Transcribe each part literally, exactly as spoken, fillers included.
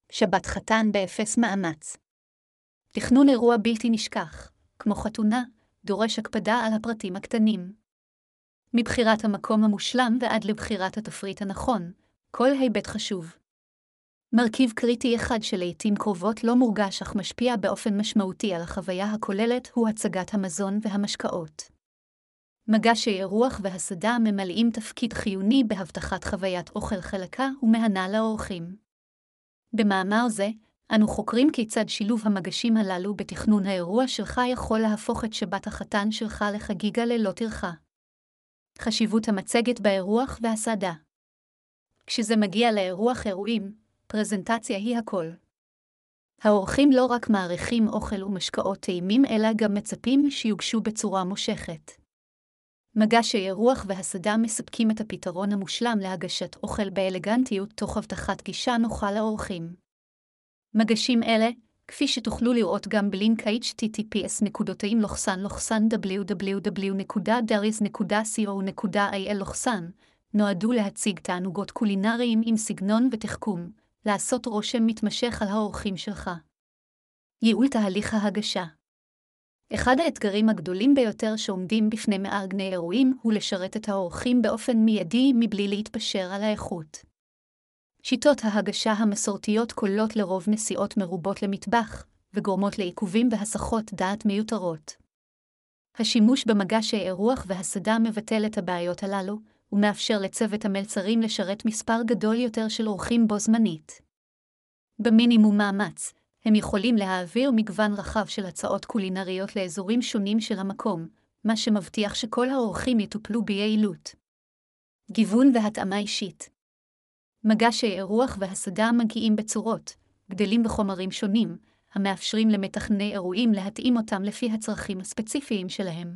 שבת חתן באפס מאמץ. תכנון אירוע בלתי נשכח, כמו חתונה, דורש הקפדה על הפרטים הקטנים. מבחירת המקום המושלם ועד לבחירת התפריט הנכון, כל היבט חשוב. מרכיב קריטי אחד שלעיתים קרובות לא מורגש אך משפיע באופן משמעותי על החוויה הכוללת הוא הצגת המזון והמשקאות. מגשי אירוח והסעדה ממלאים תפקיד חיוני בהבטחת חוויית אוכל חלקה ומהנה לאורחים. במאמר זה, אנו חוקרים כיצד שילוב המגשים הללו בתכנון האירוע שלך יכול להפוך את שבת החתן שלך לחגיגה ללא טרחה. חשיבות המצגת באירוח והסעדה. כשזה מגיע לאירוח אירועים, פרזנטציה היא הכל. האורחים לא רק מעריכים אוכל ומשקאות טעימים אלא גם מצפים שיוגשו בצורה מושכת. מגשי אירוח והסעדה מספקים את הפתרון המושלם להגשת אוכל באלגנטיות תוך הבטחת גישה נוחה לאורחים. מגשים אלה, כפי שתוכלו לראות גם בלינק אייץ' טי טי פי אס דאבליו דאבליו דאבליו נקודה דריז נקודה קו נקודה איי אל, נועדו להציג תענוגות קולינריים עם סגנון ותחכום, לעשות רושם מתמשך על האורחים שלך. ייעול תהליך ההגשה. אחד האתגרים הגדולים ביותר שעומדים בפני מארגני אירועים הוא לשרת את האורחים באופן מיידי מבלי להתפשר על האיכות. שיטות ההגשה המסורתיות כוללות לרוב נסיעות מרובות למטבח, וגורמות לעיכובים והסחות דעת מיותרות. השימוש במגשי אירוח והסעדה מבטל את הבעיות הללו, ומאפשר לצוות המלצרים לשרת מספר גדול יותר של אורחים בו זמנית. במינימום מאמץ, הם יכולים להעביר מגוון רחב של הצעות קולינריות לאזורים שונים של המקום, מה שמבטיח שכל האורחים יטופלו ביעילות. גיוון והתאמה אישית. מגשי אירוח והסעדה מגיעים בצורות, גדלים וחומרים שונים, המאפשרים למתכנני אירועים להתאים אותם לפי הצרכים הספציפיים שלהם.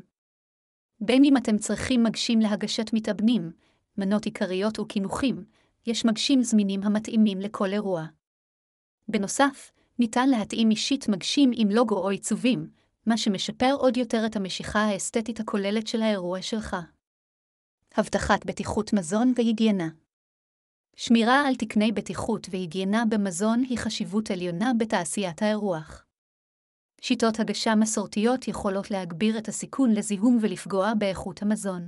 בין אם אתם צריכים מגשים להגשת מתאבנים, מנות עיקריות או כינוחים, יש מגשים זמינים המתאימים לכל אירוע. בנוסף, ניתן להתאים אישית מגשים עם לוגו או עיצובים, מה שמשפר עוד יותר את המשיכה האסתטית הכוללת של האירוע שלך. הבטחת בטיחות מזון והיגיינה. שמירה על תקני בטיחות והיגיינה במזון היא חשיבות עליונה בתעשיית האירוח. שיטות הגשה מסורתיות יכולות להגביר את הסיכון לזיהום ולפגוע באיכות המזון.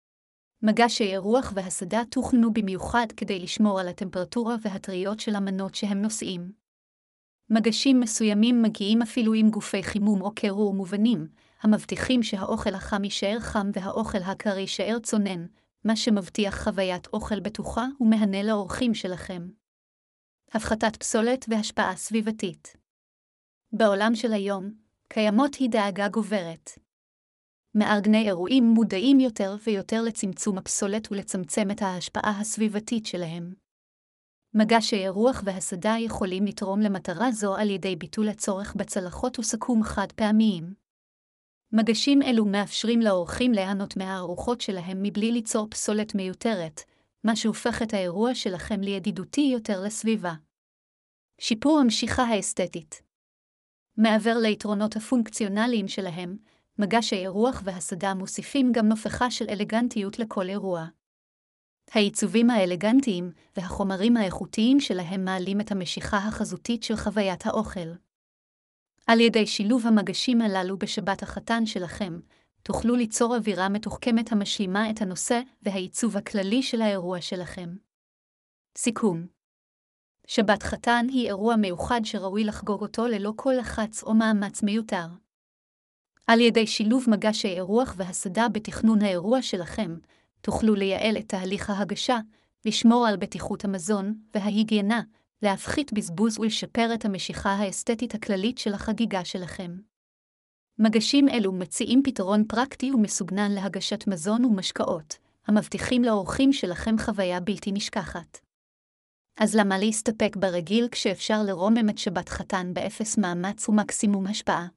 מגשי אירוח והסעדה תוכנו במיוחד כדי לשמור על הטמפרטורה והטריות של המנות שהם נושאים. מגשים מסוימים מגיעים אפילו עם גופי חימום או קירור מובנים, המבטיחים שהאוכל החם יישאר חם והאוכל הקר יישאר צונן, מה שמבטיח חוויית אוכל בטוחה ומהנה לאורחים שלכם. הפחתת פסולת והשפעה סביבתית. בעולם של היום, קיימות היא דאגה גוברת. מארגני אירועים מודעים יותר ויותר לצמצום הפסולת ולצמצם את ההשפעה הסביבתית שלהם. מגשי אירוח והסעדה יכולים לתרום למטרה זו על ידי ביטול הצורך בצלחות וסכו"ם חד פעמיים. מגשים אלו מאפשרים לאורחים ליהנות מהארוחות שלהם מבלי ליצור פסולת מיותרת, מה שהופך את האירוע שלכם לידידותי יותר לסביבה. שיפור המשיכה האסתטית. מעבר ליתרונות הפונקציונליים שלהם, מגשי אירוח והסעדה מוסיפים גם נופחה של אלגנטיות לכל אירוע. העיצובים האלגנטיים והחומרים האיכותיים שלהם מעלים את המשיכה החזותית של חוויית האוכל. על ידי שילוב המגשים הללו בשבת החתן שלכם, תוכלו ליצור אווירה מתוחכמת המשלימה את הנושא והעיצוב הכללי של האירוע שלכם. סיכום. שבת חתן היא אירוע מיוחד שראוי לחגוג אותו ללא כל לחץ או מאמץ מיותר. על ידי שילוב מגשי אירוח והסעדה בתכנון האירוע שלכם, תוכלו לייעל את תהליך ההגשה, לשמור על בטיחות המזון וההיגיינה, להפחית בזבוז ולשפר את המשיכה האסתטית הכללית של החגיגה שלכם. מגשים אלו מציעים פתרון פרקטי ומסוגנן להגשת מזון ומשקאות, המבטיחים לאורחים שלכם חוויה בלתי נשכחת. אז למה להסתפק ברגיל כשאפשר לרומם את שבת חתן באפס מאמץ ומקסימום השפעה?